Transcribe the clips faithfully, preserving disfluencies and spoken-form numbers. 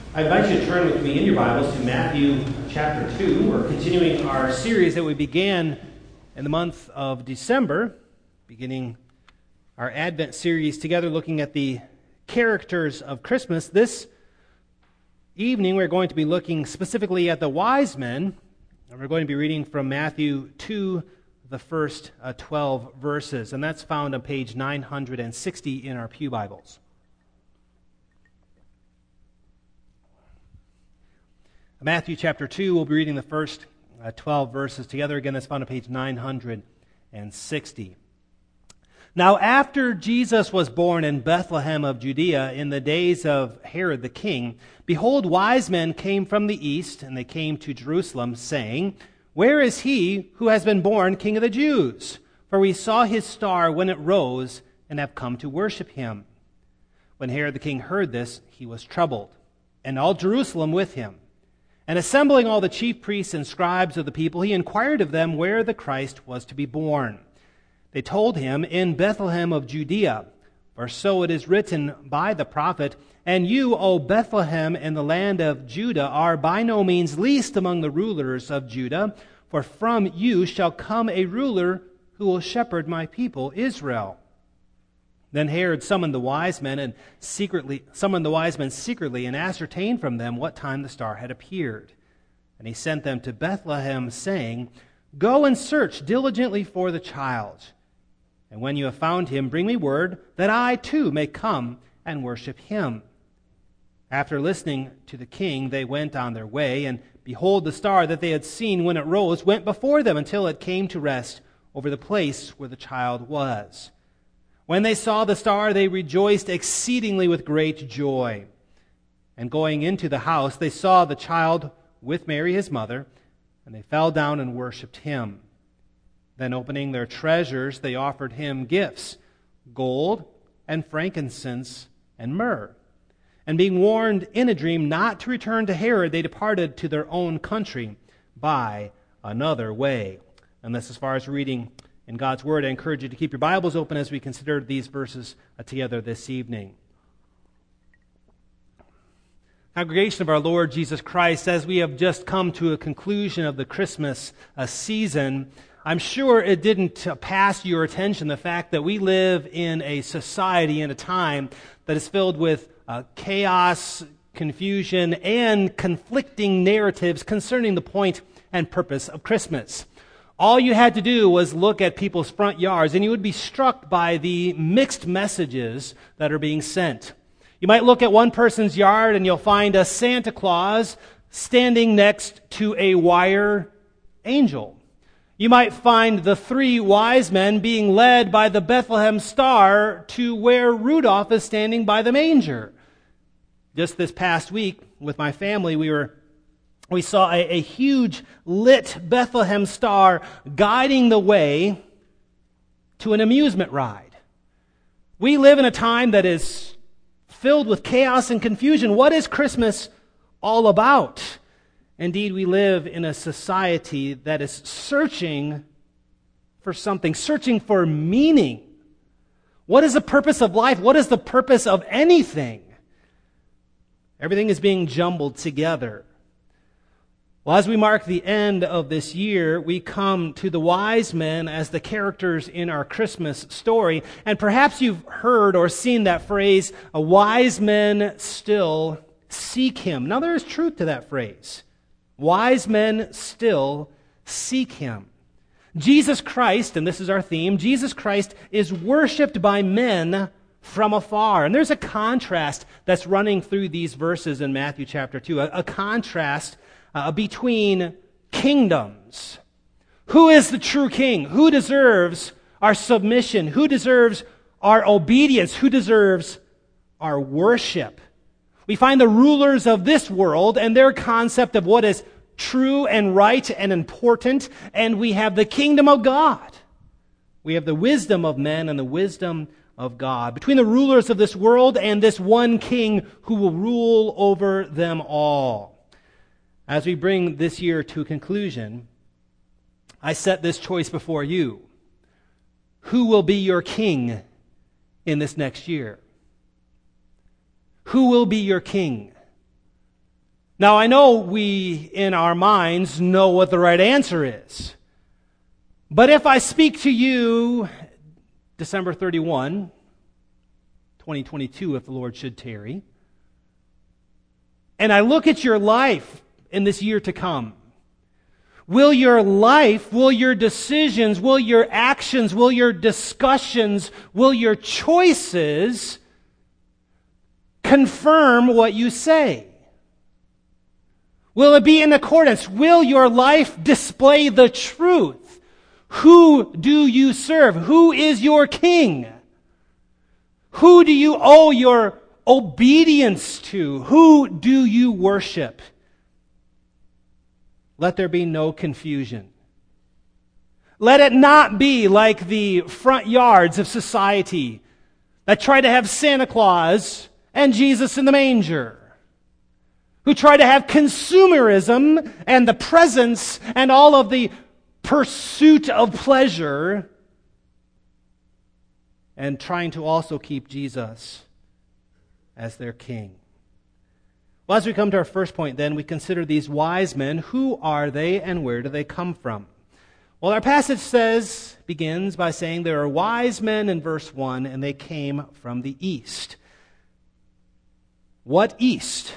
I invite you to turn with me in your Bibles to Matthew chapter two. We're continuing our series that we began in the month of December, beginning our Advent series together, looking at the characters of Christmas. This evening we're going to be looking specifically at the wise men, and we're going to be reading from Matthew two, the first uh, twelve verses, and that's found on page nine hundred sixty in our Pew Bibles. Matthew chapter two, we'll be reading the first uh, twelve verses together. Again, that's found on page nine hundred sixty. Now, after Jesus was born in Bethlehem of Judea in the days of Herod the king, behold, wise men came from the east, and they came to Jerusalem, saying, Where is he who has been born King of the Jews? For we saw his star when it rose, and have come to worship him. When Herod the king heard this, he was troubled, and all Jerusalem with him. And assembling all the chief priests and scribes of the people, he inquired of them where the Christ was to be born. They told him, In Bethlehem of Judea, for so it is written by the prophet, And you, O Bethlehem, in the land of Judah, are by no means least among the rulers of Judah, for from you shall come a ruler who will shepherd my people Israel. Then Herod summoned the wise men and secretly summoned the wise men secretly and ascertained from them what time the star had appeared. And he sent them to Bethlehem, saying, Go and search diligently for the child. And when you have found him, bring me word that I too may come and worship him. After listening to the king, they went on their way, and behold, the star that they had seen when it rose went before them until it came to rest over the place where the child was. When they saw the star, they rejoiced exceedingly with great joy. And going into the house, they saw the child with Mary his mother, and they fell down and worshipped him. Then opening their treasures, they offered him gifts, gold and frankincense and myrrh. And being warned in a dream not to return to Herod, they departed to their own country by another way. And that's as far as reading in God's Word. I encourage you to keep your Bibles open as we consider these verses together this evening. Congregation of our Lord Jesus Christ, as we have just come to a conclusion of the Christmas uh, season, I'm sure it didn't uh, pass your attention the fact that we live in a society and a time that is filled with uh, chaos, confusion, and conflicting narratives concerning the point and purpose of Christmas. All you had to do was look at people's front yards, and you would be struck by the mixed messages that are being sent. You might look at one person's yard, and you'll find a Santa Claus standing next to a wire angel. You might find the three wise men being led by the Bethlehem star to where Rudolph is standing by the manger. Just this past week, with my family, we were We saw a, a huge lit Bethlehem star guiding the way to an amusement ride. We live in a time that is filled with chaos and confusion. What is Christmas all about? Indeed, we live in a society that is searching for something, searching for meaning. What is the purpose of life? What is the purpose of anything? Everything is being jumbled together. Well, as we mark the end of this year, we come to the wise men as the characters in our Christmas story. And perhaps you've heard or seen that phrase, "A wise men still seek him." Now, there is truth to that phrase. Wise men still seek him. Jesus Christ, and this is our theme, Jesus Christ is worshipped by men from afar. And there's a contrast that's running through these verses in Matthew chapter two, a, a contrast Uh, between kingdoms. Who is the true king? Who deserves our submission? Who deserves our obedience? Who deserves our worship? We find the rulers of this world and their concept of what is true and right and important, and we have the kingdom of God. We have the wisdom of men and the wisdom of God. Between the rulers of this world and this one king who will rule over them all. As we bring this year to a conclusion, I set this choice before you. Who will be your king in this next year? Who will be your king? Now, I know we, in our minds, know what the right answer is. But if I speak to you December thirty-first, twenty twenty-two, if the Lord should tarry, and I look at your life in this year to come, will your life, will your decisions, will your actions, will your discussions, will your choices confirm what you say? Will it be in accordance? Will your life display the truth? Who do you serve? Who is your king? Who do you owe your obedience to? Who do you worship? Let there be no confusion. Let it not be like the front yards of society that try to have Santa Claus and Jesus in the manger, who try to have consumerism and the presence and all of the pursuit of pleasure, and trying to also keep Jesus as their king. Well, as we come to our first point, then, we consider these wise men. Who are they and where do they come from? Well, our passage says, begins by saying there are wise men in verse one, and they came from the east. What east?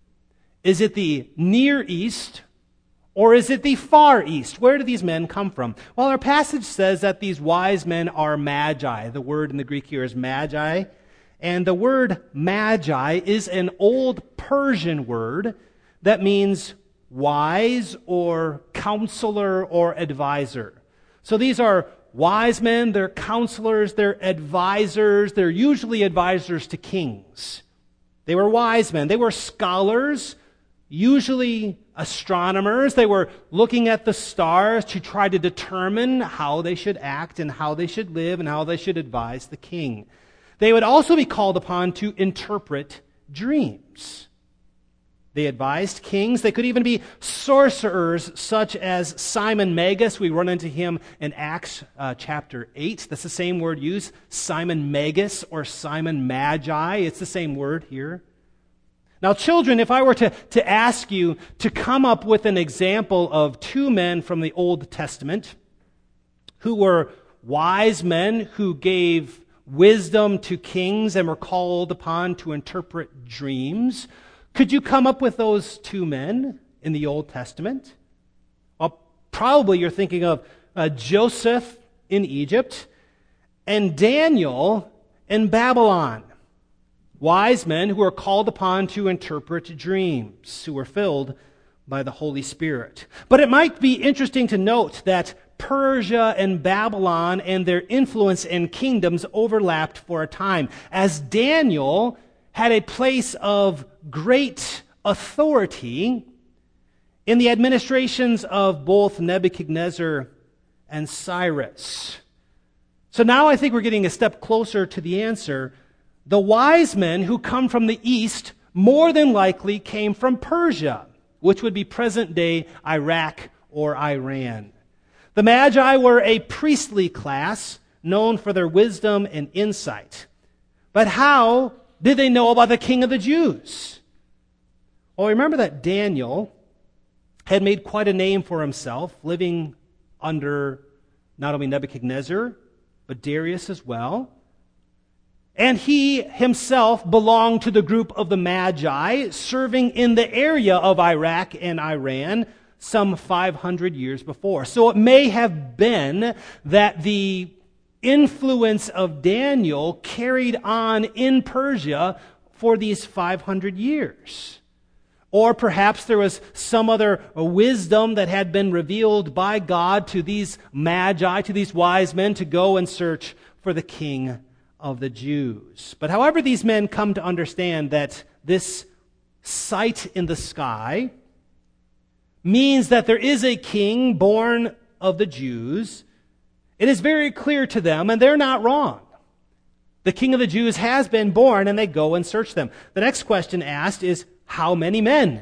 Is it the Near East, or is it the Far East? Where do these men come from? Well, our passage says that these wise men are magi. The word in the Greek here is magi. And the word magi is an old Persian word that means wise or counselor or advisor. So these are wise men, they're counselors, they're advisors, they're usually advisors to kings. They were wise men. They were scholars, usually astronomers. They were looking at the stars to try to determine how they should act and how they should live and how they should advise the king. They would also be called upon to interpret dreams. They advised kings. They could even be sorcerers such as Simon Magus. We run into him in Acts uh, chapter eight. That's the same word used, Simon Magus or Simon Magi. It's the same word here. Now, children, if I were to, to ask you to come up with an example of two men from the Old Testament who were wise men who gave wisdom to kings and were called upon to interpret dreams, could you come up with those two men in the Old Testament? Well, probably you're thinking of uh, Joseph in Egypt and Daniel in Babylon. Wise men who are called upon to interpret dreams, who were filled by the Holy Spirit. But it might be interesting to note that Persia and Babylon and their influence and kingdoms overlapped for a time, as Daniel had a place of great authority in the administrations of both Nebuchadnezzar and Cyrus. So now I think we're getting a step closer to the answer. The wise men who come from the east more than likely came from Persia, which would be present-day Iraq or Iran. The Magi were a priestly class known for their wisdom and insight. But how did they know about the King of the Jews? Well, remember that Daniel had made quite a name for himself, living under not only Nebuchadnezzar, but Darius as well. And he himself belonged to the group of the Magi, serving in the area of Iraq and Iran some five hundred years before. So it may have been that the influence of Daniel carried on in Persia for these five hundred years. Or perhaps there was some other wisdom that had been revealed by God to these Magi, to these wise men, to go and search for the King of the Jews. But however these men come to understand that this sight in the sky means that there is a king born of the Jews, it is very clear to them, and they're not wrong. The King of the Jews has been born, and they go and search them. The next question asked is, how many men?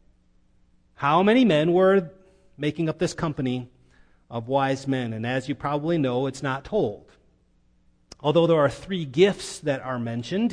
How many men were making up this company of wise men? And as you probably know, it's not told. Although there are three gifts that are mentioned,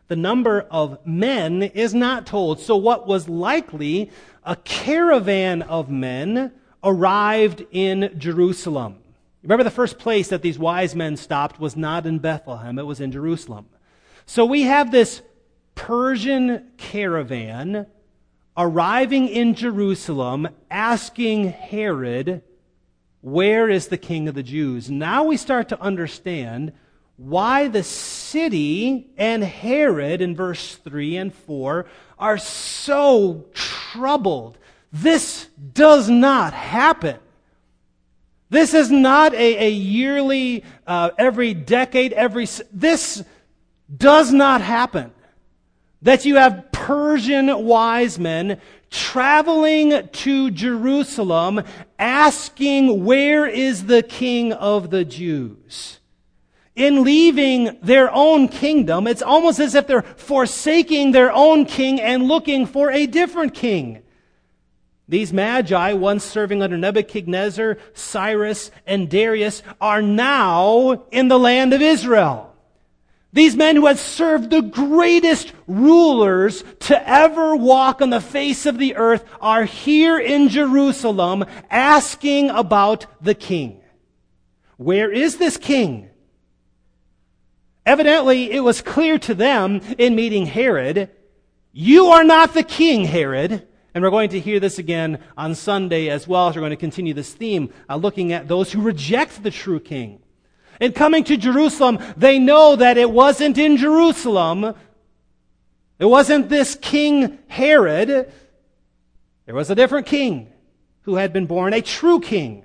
The number of men is not told. So what was likely a caravan of men arrived in Jerusalem. Remember, the first place that these wise men stopped was not in Bethlehem, it was in Jerusalem. So we have this Persian caravan arriving in Jerusalem, asking Herod, where is the king of the Jews? Now we start to understand why the city and Herod in verse three and four are so troubled. This does not happen. This is not a, a yearly, uh, every decade, every... This does not happen. That you have Persian wise men traveling to Jerusalem asking, where is the king of the Jews? In leaving their own kingdom, it's almost as if they're forsaking their own king and looking for a different king. These magi, once serving under Nebuchadnezzar, Cyrus, and Darius, are now in the land of Israel. These men who had served the greatest rulers to ever walk on the face of the earth are here in Jerusalem asking about the king. Where is this king? Evidently, it was clear to them in meeting Herod, you are not the king, Herod. And we're going to hear this again on Sunday as well as we're going to continue this theme, uh, looking at those who reject the true king. In coming to Jerusalem, they know that it wasn't in Jerusalem. It wasn't this King Herod. There was a different king who had been born, a true king.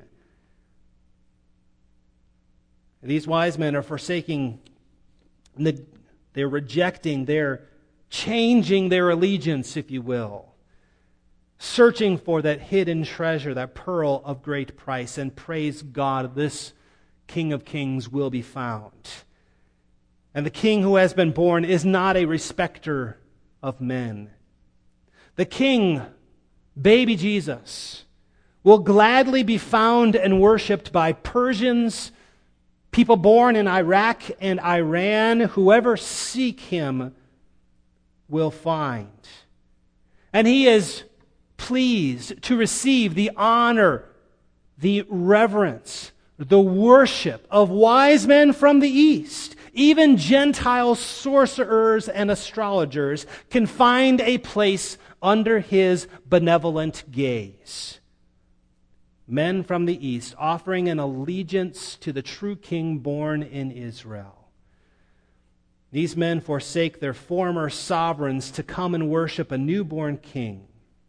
These wise men are forsaking, they're rejecting, they're changing their allegiance, if you will. Searching for that hidden treasure, that pearl of great price. And praise God, this King of Kings will be found. And the King who has been born is not a respecter of men. The King, baby Jesus, will gladly be found and worshipped by Persians, people born in Iraq and Iran. Whoever seek him will find. And he is pleased to receive the honor, the reverence, the worship of wise men from the East. Even Gentile sorcerers and astrologers can find a place under his benevolent gaze. Men from the East offering an allegiance to the true king born in Israel. These men forsake their former sovereigns to come and worship a newborn king.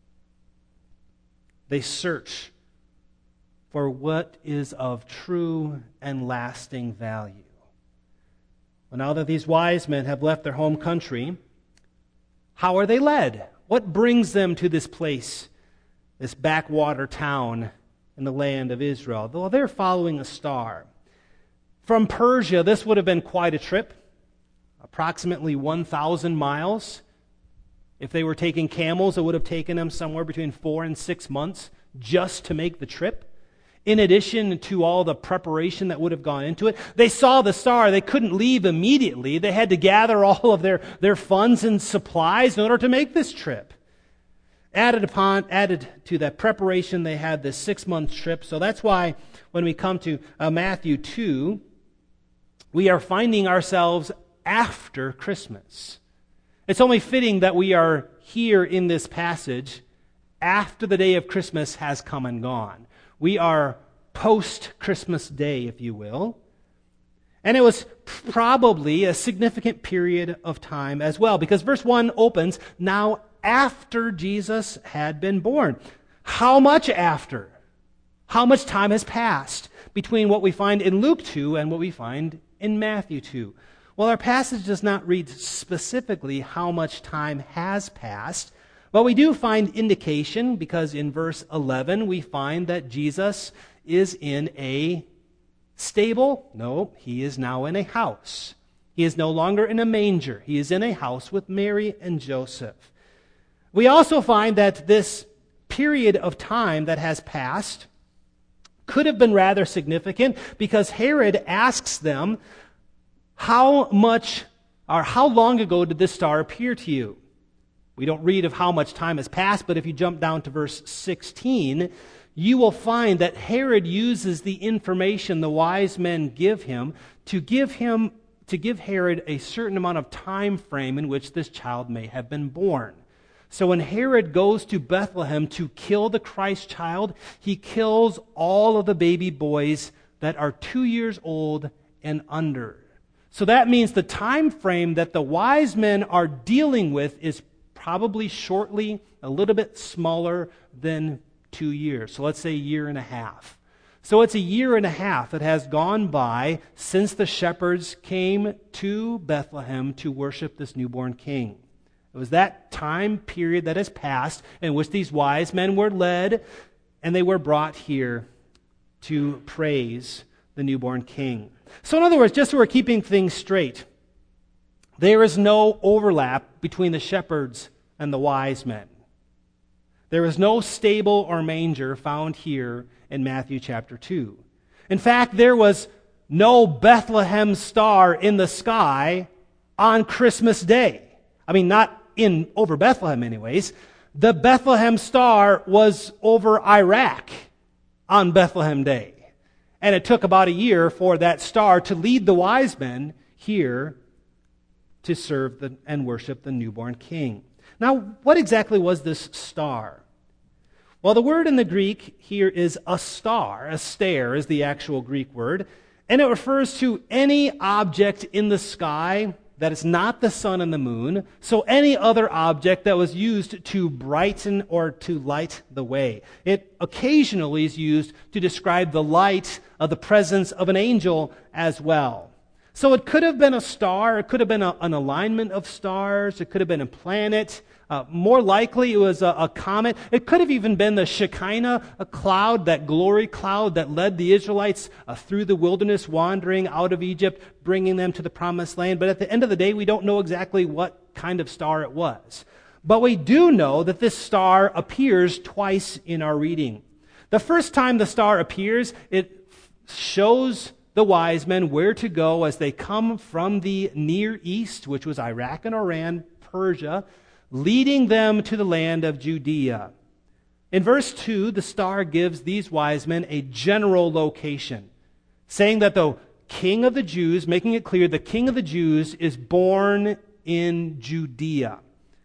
They search for what is of true and lasting value. Well, now that these wise men have left their home country, how are they led? What brings them to this place, this backwater town in the land of Israel? Well, they're following a star. From Persia, this would have been quite a trip, approximately one thousand miles. If they were taking camels, it would have taken them somewhere between four and six months just to make the trip. In addition to all the preparation that would have gone into it, they saw the star. They couldn't leave immediately. They had to gather all of their, their funds and supplies in order to make this trip. Added upon, added to that preparation, they had this six-month trip. So that's why when we come to uh, Matthew two, we are finding ourselves after Christmas. It's only fitting that we are here in this passage after the day of Christmas has come and gone. We are post-Christmas Day, if you will. And it was probably a significant period of time as well, because verse one opens, now after Jesus had been born. How much after? How much time has passed between what we find in Luke two and what we find in Matthew two? Well, our passage does not read specifically how much time has passed, but we do find indication because in verse eleven we find that Jesus is in a stable. No, he is now in a house. He is no longer in a manger. He is in a house with Mary and Joseph. We also find that this period of time that has passed could have been rather significant because Herod asks them, how much Or how long ago did this star appear to you? We don't read of how much time has passed, but if you jump down to verse sixteen, you will find that Herod uses the information the wise men give him to give him to give Herod a certain amount of time frame in which this child may have been born. So when Herod goes to Bethlehem to kill the Christ child, he kills all of the baby boys that are two years old and under. So that means the time frame that the wise men are dealing with is probably shortly a little bit smaller than two years. So let's say a year and a half. So it's a year and a half that has gone by since the shepherds came to Bethlehem to worship this newborn king. It was that time period that has passed in which these wise men were led and they were brought here to praise the newborn king. So in other words, just so we're keeping things straight, there is no overlap between the shepherds and the wise men. There is no stable or manger found here in Matthew chapter two. In fact, there was no Bethlehem star in the sky on Christmas Day. I mean, not in over Bethlehem anyways. The Bethlehem star was over Iraq on Bethlehem Day. And it took about a year for that star to lead the wise men here to serve the, and worship the newborn king. Now, what exactly was this star? Well, the word in the Greek here is a star. A stare is the actual Greek word. And it refers to any object in the sky that is not the sun and the moon. So any other object that was used to brighten or to light the way. It occasionally is used to describe the light of the presence of an angel as well. So it could have been a star, it could have been a, an alignment of stars, it could have been a planet. Uh, more likely it was a, a comet. It could have even been the Shekinah, a cloud, that glory cloud that led the Israelites uh, through the wilderness, wandering out of Egypt, bringing them to the promised land. But at the end of the day, we don't know exactly what kind of star it was. But we do know that this star appears twice in our reading. The first time the star appears, it shows the wise men where to go as they come from the Near East, which was Iraq and Iran, Persia, leading them to the land of Judea. In verse two, the star gives these wise men a general location, saying that the King of the Jews, making it clear the King of the Jews is born in Judea.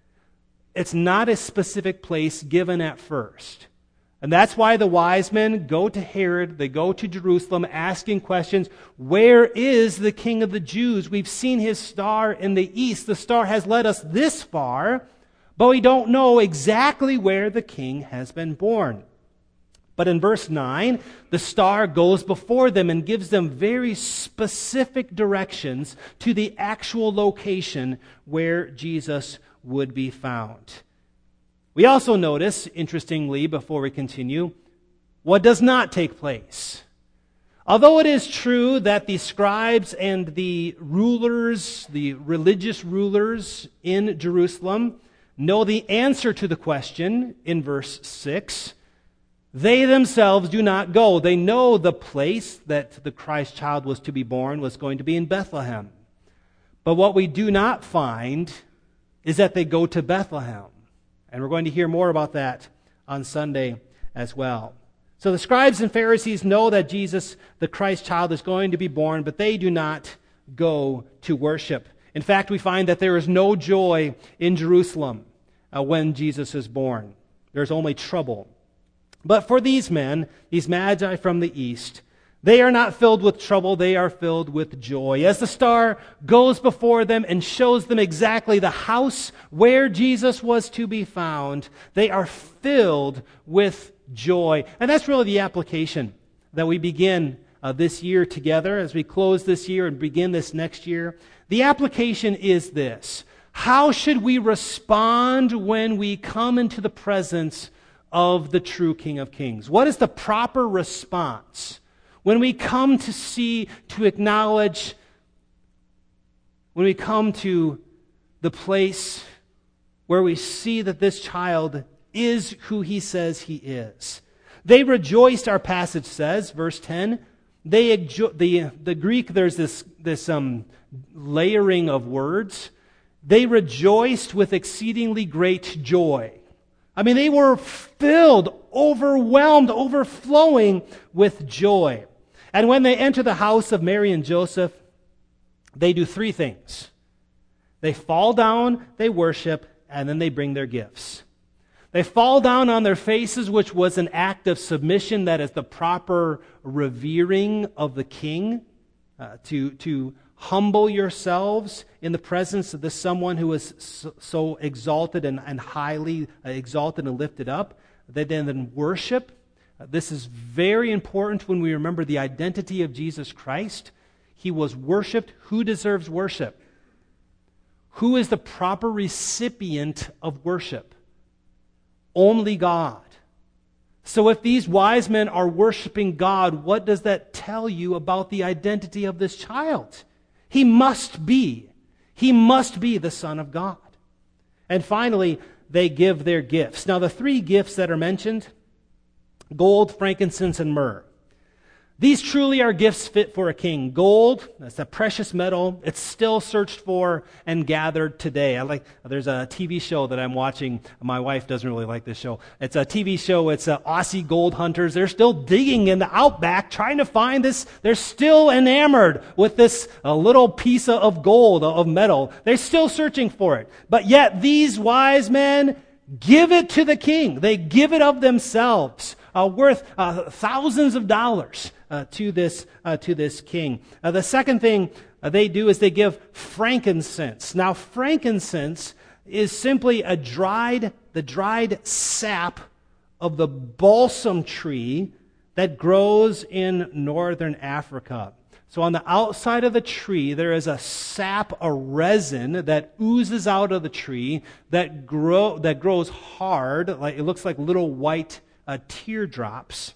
It's not a specific place given at first. And that's why the wise men go to Herod, they go to Jerusalem asking questions, where is the King of the Jews? We've seen his star in the east. The star has led us this far, but we don't know exactly where the king has been born. But in verse nine, the star goes before them and gives them very specific directions to the actual location where Jesus would be found. We also notice, interestingly, before we continue, what does not take place. Although it is true that the scribes and the rulers, the religious rulers in Jerusalem, know the answer to the question in verse six, they themselves do not go. They know the place that the Christ child was to be born was going to be in Bethlehem. But what we do not find is that they go to Bethlehem. And we're going to hear more about that on Sunday as well. So the scribes and Pharisees know that Jesus, the Christ child, is going to be born, but they do not go to worship. In fact, we find that there is no joy in Jerusalem uh, when Jesus is born. There's only trouble. But for these men, these magi from the east, they are not filled with trouble, they are filled with joy. As the star goes before them and shows them exactly the house where Jesus was to be found, they are filled with joy. And that's really the application that we begin uh, this year together, as we close this year and begin this next year. The application is this: how should we respond when we come into the presence of the true King of Kings? What is the proper response when we come to see, to acknowledge, when we come to the place where we see that this child is who he says he is? They rejoiced, our passage says, verse ten, They the the Greek, there's this this um, layering of words. They rejoiced with exceedingly great joy. I mean, they were filled, overwhelmed, overflowing with joy. And when they enter the house of Mary and Joseph, they do three things. They fall down, they worship, and then they bring their gifts. They fall down on their faces, which was an act of submission, that is the proper revering of the king, uh, to, to humble yourselves in the presence of this someone who is so, so exalted and, and highly exalted and lifted up. They then, then worship. Uh, this is very important when we remember the identity of Jesus Christ. He was worshiped. Who deserves worship? Who is the proper recipient of worship? Only God. So if these wise men are worshiping God, what does that tell you about the identity of this child? He must be. He must be the Son of God. And finally, they give their gifts. Now the three gifts that are mentioned, gold, frankincense, and myrrh. These truly are gifts fit for a king. Gold, that's a precious metal. It's still searched for and gathered today. I like. There's a T V show that I'm watching. My wife doesn't really like this show. It's a T V show. It's uh, Aussie gold hunters. They're still digging in the outback trying to find this. They're still enamored with this uh, little piece of gold, of metal. They're still searching for it. But yet these wise men give it to the king. They give it of themselves, uh, worth uh, thousands of dollars. Uh, to this uh, to this king. Uh, the second thing uh, they do is they give frankincense. Now, frankincense is simply a dried the dried sap of the balsam tree that grows in northern Africa. So on the outside of the tree, there is a sap, a resin that oozes out of the tree that grow that grows hard, like it looks like little white uh, teardrops.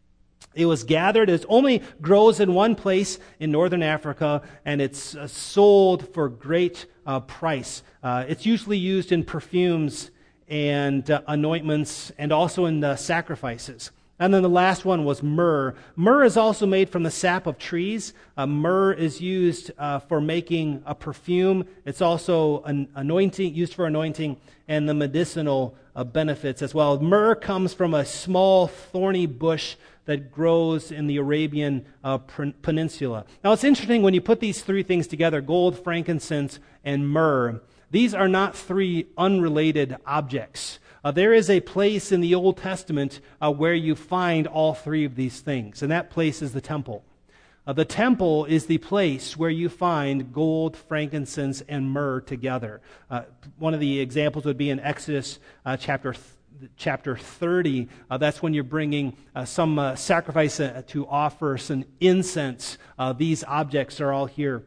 It was gathered. It only grows in one place in northern Africa, and it's uh, sold for great uh, price. Uh, it's usually used in perfumes and uh, anointments, and also in uh, sacrifices. And then the last one was myrrh. Myrrh is also made from the sap of trees. Uh, myrrh is used uh, for making a perfume. It's also an anointing, used for anointing, and the medicinal uh, benefits as well. Myrrh comes from a small thorny bush that grows in the Arabian uh, Peninsula. Now it's interesting when you put these three things together, gold, frankincense, and myrrh. These are not three unrelated objects. Uh, there is a place in the Old Testament uh, where you find all three of these things, and that place is the temple. Uh, the temple is the place where you find gold, frankincense, and myrrh together. Uh, one of the examples would be in Exodus uh, chapter th- chapter thirty. Uh, that's when you're bringing uh, some uh, sacrifice uh, to offer some incense. Uh, these objects are all here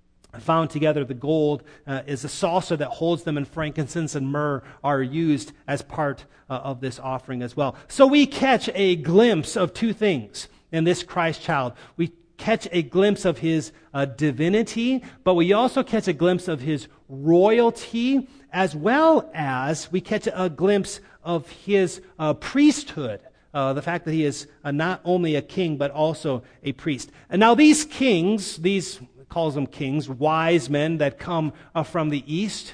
found together. The gold uh, is a saucer that holds them, and frankincense and myrrh are used as part uh, of this offering as well. So we catch a glimpse of two things in this Christ child. We catch a glimpse of his uh, divinity, but we also catch a glimpse of his royalty, as well as we catch a glimpse of his uh, priesthood. Uh, the fact that he is uh, not only a king, but also a priest. And now these kings, these calls them kings, wise men that come uh, from the east,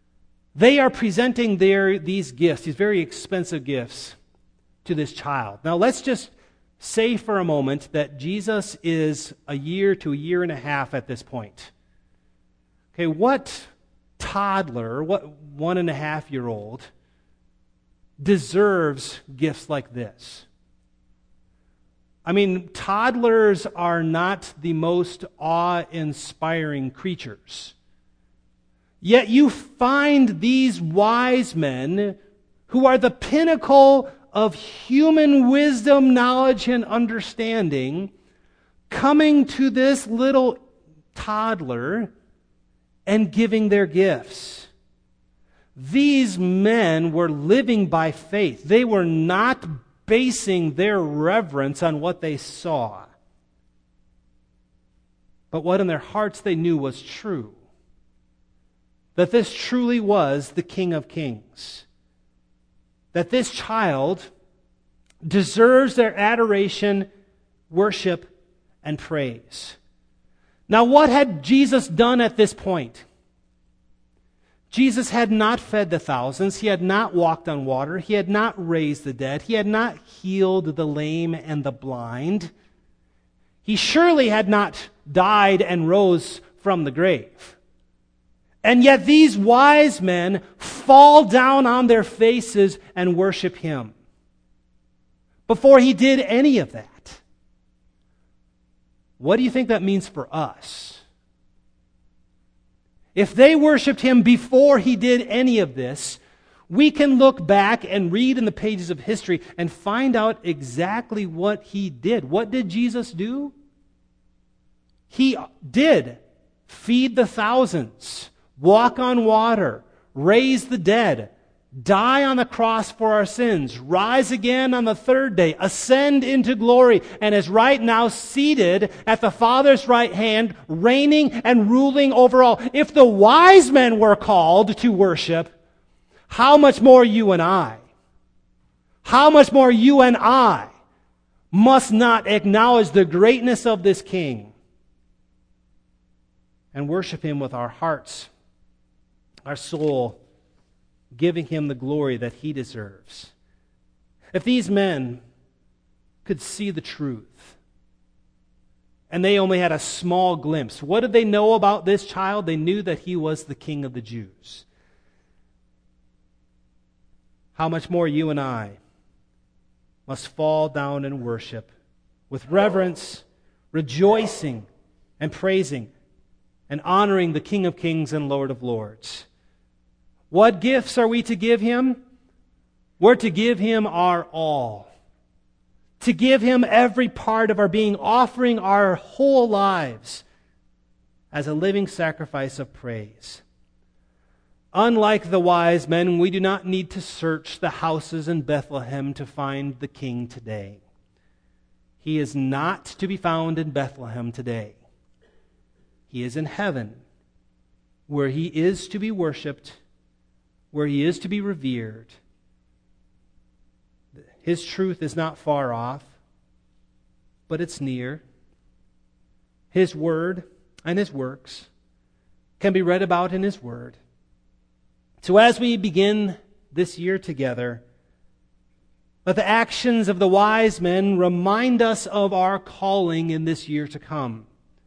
they are presenting their these gifts, these very expensive gifts, to this child. Now let's just say for a moment that Jesus is a year to a year and a half at this point. Okay, what toddler, what one and a half year old deserves gifts like this? I mean, toddlers are not the most awe-inspiring creatures. Yet you find these wise men who are the pinnacle of human wisdom, knowledge, and understanding coming to this little toddler and giving their gifts. These men were living by faith. They were not basing their reverence on what they saw, but what in their hearts they knew was true. That this truly was the King of Kings. That this child deserves their adoration, worship, and praise. Now, what had Jesus done at this point? Jesus had not fed the thousands. He had not walked on water. He had not raised the dead. He had not healed the lame and the blind. He surely had not died and rose from the grave. And yet these wise men fall down on their faces and worship him before he did any of that. What do you think that means for us? If they worshiped him before he did any of this, we can look back and read in the pages of history and find out exactly what he did. What did Jesus do? He did feed the thousands, walk on water, raise the dead, die on the cross for our sins, rise again on the third day, ascend into glory, and is right now seated at the Father's right hand, reigning and ruling over all. If the wise men were called to worship, how much more you and I? How much more you and I must not acknowledge the greatness of this King and worship him with our hearts, our soul, giving him the glory that he deserves. If these men could see the truth, and they only had a small glimpse, what did they know about this child? They knew that he was the King of the Jews. How much more you and I must fall down and worship with reverence, rejoicing, and praising, and honoring the King of Kings and Lord of Lords. What gifts are we to give him? We're to give him our all. To give him every part of our being, offering our whole lives as a living sacrifice of praise. Unlike the wise men, we do not need to search the houses in Bethlehem to find the King today. He is not to be found in Bethlehem today. He is in heaven, where he is to be worshipped, where he is to be revered. His truth is not far off, but it's near. His word and his works can be read about in his word. So as we begin this year together, let the actions of the wise men remind us of our calling in this year to come.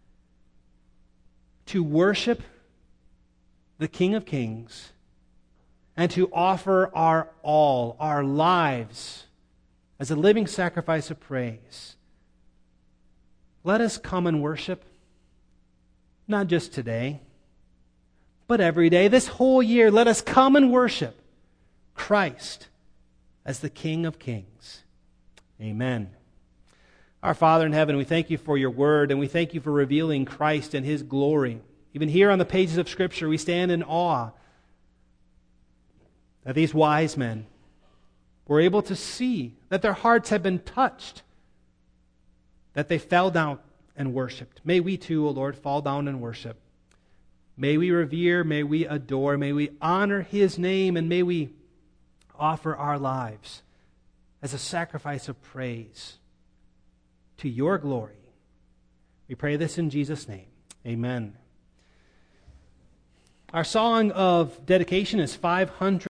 To worship the King of Kings, and to offer our all, our lives, as a living sacrifice of praise. Let us come and worship, not just today, but every day. This whole year, let us come and worship Christ as the King of Kings. Amen. Our Father in heaven, we thank you for your word, and we thank you for revealing Christ and his glory. Even here on the pages of Scripture, we stand in awe that these wise men were able to see, that their hearts had been touched, that they fell down and worshiped. May we too, O Lord, fall down and worship. May we revere, may we adore, may we honor his name, and may we offer our lives as a sacrifice of praise to your glory. We pray this in Jesus' name. Amen. Our song of dedication is five hundred.